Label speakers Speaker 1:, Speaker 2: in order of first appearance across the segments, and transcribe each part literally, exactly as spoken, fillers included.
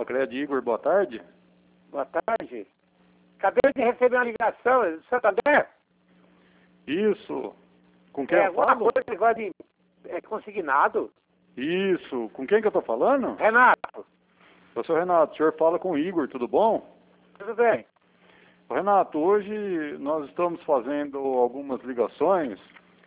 Speaker 1: Poupa-Cred, Igor, boa tarde.
Speaker 2: Boa tarde. Acabei de receber uma ligação do Santander.
Speaker 1: Isso. Com quem
Speaker 2: É
Speaker 1: eu
Speaker 2: alguma
Speaker 1: falo?
Speaker 2: coisa negócio de é, consignado.
Speaker 1: Isso. Com quem que eu tô falando?
Speaker 2: Renato,
Speaker 1: Eu sou o Renato. O senhor fala com o Igor, tudo bom?
Speaker 2: tudo bem?
Speaker 1: Ô, Renato, hoje nós estamos fazendo algumas ligações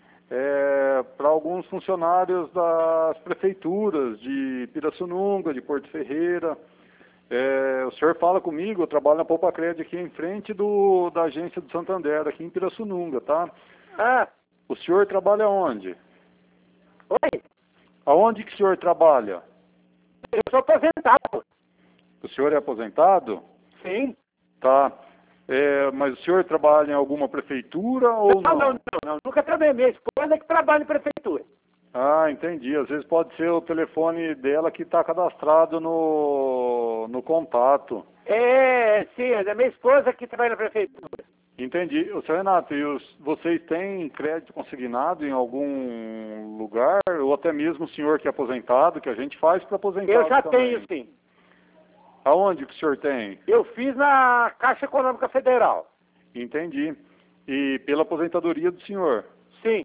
Speaker 1: é, para alguns funcionários das prefeituras de Pirassununga, de Porto Ferreira. É, o senhor fala comigo, eu trabalho na Poupa-Cred aqui em frente do, da agência do Santander, aqui em Pirassununga, tá?
Speaker 2: Ah,
Speaker 1: O senhor trabalha onde?
Speaker 2: oi,
Speaker 1: Aonde que o senhor trabalha?
Speaker 2: eu sou aposentado.
Speaker 1: O senhor é aposentado?
Speaker 2: Sim.
Speaker 1: Tá. É, mas o senhor trabalha em alguma prefeitura ou
Speaker 2: Não,
Speaker 1: não?
Speaker 2: não, não, não. Nunca trabalhei. Minha esposa é que trabalha em prefeitura.
Speaker 1: Ah, entendi. Às vezes pode ser o telefone dela que está cadastrado no, no contato.
Speaker 2: É, sim, é minha esposa que trabalha na prefeitura.
Speaker 1: Entendi. O senhor Renato, e os, vocês têm crédito consignado em algum lugar? Ou até mesmo o senhor que é aposentado, que a gente faz para aposentado
Speaker 2: Eu já
Speaker 1: também?
Speaker 2: tenho, sim.
Speaker 1: Aonde que o senhor tem?
Speaker 2: Eu fiz na Caixa Econômica Federal.
Speaker 1: Entendi. E pela aposentadoria do senhor?
Speaker 2: Sim.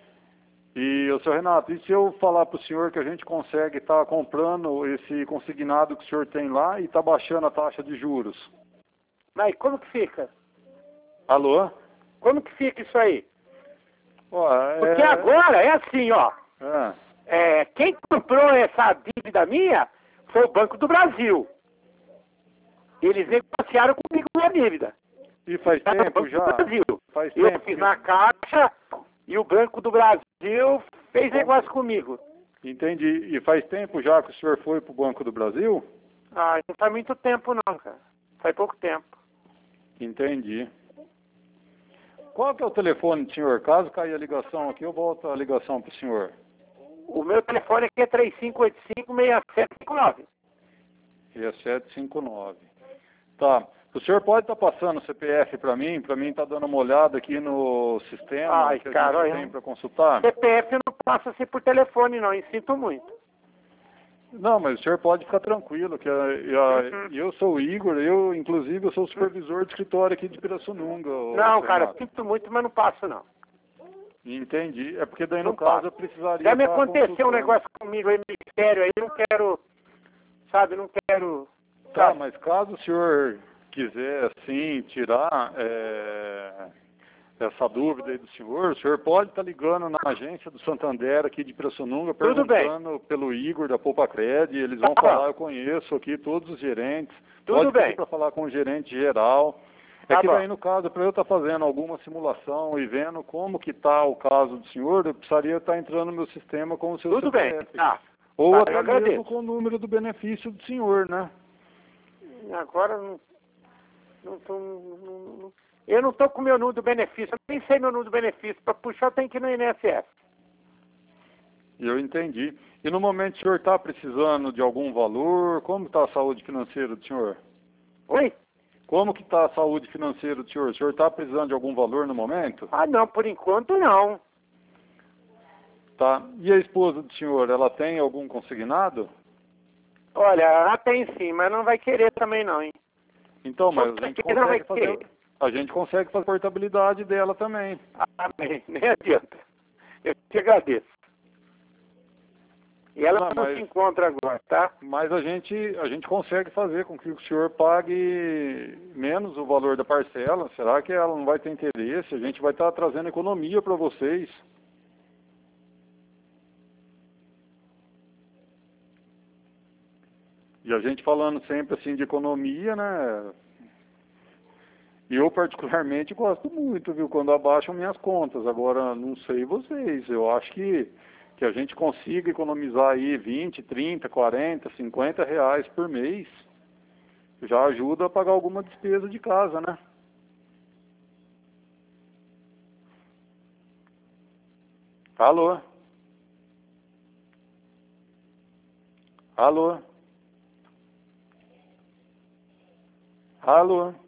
Speaker 1: E, o senhor Renato, e se eu falar para o senhor que a gente consegue estar comprando esse consignado que o senhor tem lá e está baixando a taxa de juros?
Speaker 2: Mas como que fica?
Speaker 1: Alô?
Speaker 2: Como que fica isso aí?
Speaker 1: Ó, é...
Speaker 2: Porque agora é assim, ó.
Speaker 1: É.
Speaker 2: É, quem comprou essa dívida minha foi o Banco do Brasil. Eles negociaram comigo minha dívida.
Speaker 1: E faz
Speaker 2: Era o
Speaker 1: tempo
Speaker 2: Banco
Speaker 1: já?
Speaker 2: do Brasil.
Speaker 1: Faz
Speaker 2: Eu
Speaker 1: tempo
Speaker 2: fiz
Speaker 1: que-
Speaker 2: na Caixa e o Banco do Brasil fez
Speaker 1: Bom.
Speaker 2: negócio comigo.
Speaker 1: Entendi. E faz tempo já que o senhor foi para o Banco do Brasil?
Speaker 2: Ah, não faz muito tempo não, cara. Faz pouco tempo.
Speaker 1: Entendi. Qual que é o telefone do senhor? Caso caia a ligação aqui, eu volto a ligação para o senhor.
Speaker 2: O meu telefone aqui é três cinco oito cinco, seis sete cinco nove.
Speaker 1: seis sete cinco nove. Tá. O senhor pode estar passando o C P F para mim? Para mim estar dando uma olhada aqui no sistema
Speaker 2: Ai,
Speaker 1: que a
Speaker 2: cara,
Speaker 1: gente
Speaker 2: olha,
Speaker 1: tem para consultar?
Speaker 2: C P F não passa assim por telefone não, e sinto muito.
Speaker 1: Não, mas o senhor pode ficar tranquilo, que a- a- eu sou o Igor, eu, inclusive, eu sou o supervisor do escritório aqui de Pirassununga. ô,
Speaker 2: Não,
Speaker 1: seu
Speaker 2: cara,
Speaker 1: Renato.
Speaker 2: sinto muito, mas não passo não.
Speaker 1: Entendi. É porque daí,
Speaker 2: Não
Speaker 1: no caso,
Speaker 2: passo.
Speaker 1: eu precisaria
Speaker 2: Já me
Speaker 1: estar
Speaker 2: aconteceu um
Speaker 1: consultando.
Speaker 2: negócio comigo aí, mistério aí, não quero, sabe, não quero,
Speaker 1: Tá,
Speaker 2: sabe?
Speaker 1: mas caso o senhor quiser, assim, tirar é, essa dúvida aí do senhor, o senhor pode estar ligando na agência do Santander aqui de Pirassununga,
Speaker 2: Tudo bem.
Speaker 1: perguntando pelo Igor da Poupa-Cred, eles vão
Speaker 2: Tá bom.
Speaker 1: falar, eu conheço aqui todos os gerentes,
Speaker 2: Tudo
Speaker 1: pode pedir
Speaker 2: bem.
Speaker 1: para falar com o gerente geral. É
Speaker 2: Tá
Speaker 1: que
Speaker 2: bom.
Speaker 1: daí, no caso, para eu estar fazendo alguma simulação e vendo como que está o caso do senhor, eu precisaria estar entrando no meu sistema com o seu
Speaker 2: Tudo
Speaker 1: C P
Speaker 2: bem,
Speaker 1: F.
Speaker 2: tá.
Speaker 1: Ou
Speaker 2: Tá, eu
Speaker 1: até
Speaker 2: agradeço.
Speaker 1: mesmo com o número do benefício do senhor, né?
Speaker 2: Agora não, não tô, não, não- eu não tô com meu número do benefício, eu nem sei meu número do benefício, para puxar eu tenho que ir no I N S S.
Speaker 1: Eu entendi. E no momento o senhor está precisando de algum valor? Como está a saúde financeira do senhor?
Speaker 2: Oi?
Speaker 1: Como que está a saúde financeira do senhor? O senhor está precisando de algum valor no momento?
Speaker 2: Ah não, por enquanto não.
Speaker 1: Tá. E a esposa do senhor, ela tem algum consignado?
Speaker 2: Olha, ela tem sim, mas não vai querer também não, hein?
Speaker 1: Então, mas a
Speaker 2: Outra
Speaker 1: gente
Speaker 2: que não vai
Speaker 1: consegue fazer,
Speaker 2: querer.
Speaker 1: a gente consegue fazer a portabilidade dela também.
Speaker 2: Ah, nem, nem adianta. Eu te agradeço. E ela
Speaker 1: Não,
Speaker 2: não,
Speaker 1: mas-
Speaker 2: se encontra agora, tá?
Speaker 1: Mas a gente, a gente consegue fazer com que o senhor pague menos o valor da parcela. Será que ela não vai ter interesse? A gente vai estar trazendo economia para vocês. E a gente falando sempre assim de economia, né? E eu particularmente gosto muito, viu? Quando abaixam minhas contas. Agora, não sei vocês. Eu acho que, que a gente consiga economizar aí vinte, trinta, quarenta, cinquenta reais por mês. Já ajuda a pagar alguma despesa de casa, né? Alô? Alô? Alô?